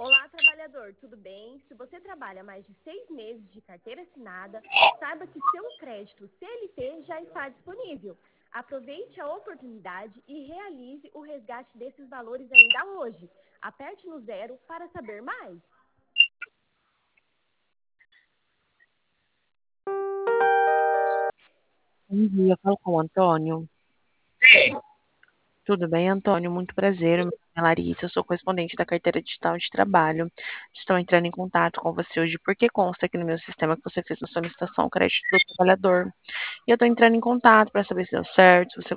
Olá, trabalhador, tudo bem? Se você trabalha mais de 6 meses de carteira assinada, saiba que seu crédito CLT já está disponível. Aproveite a oportunidade e realize o resgate desses valores ainda hoje. Aperte no 0 para saber mais. Bom dia, eu falo com o Antônio. Tudo bem, Antônio? Muito prazer. Meu nome é Larissa, eu sou correspondente da carteira digital de trabalho. Estou entrando em contato com você hoje porque consta aqui no meu sistema que você fez uma solicitação ao crédito do trabalhador. E eu estou entrando em contato para saber se deu certo, se você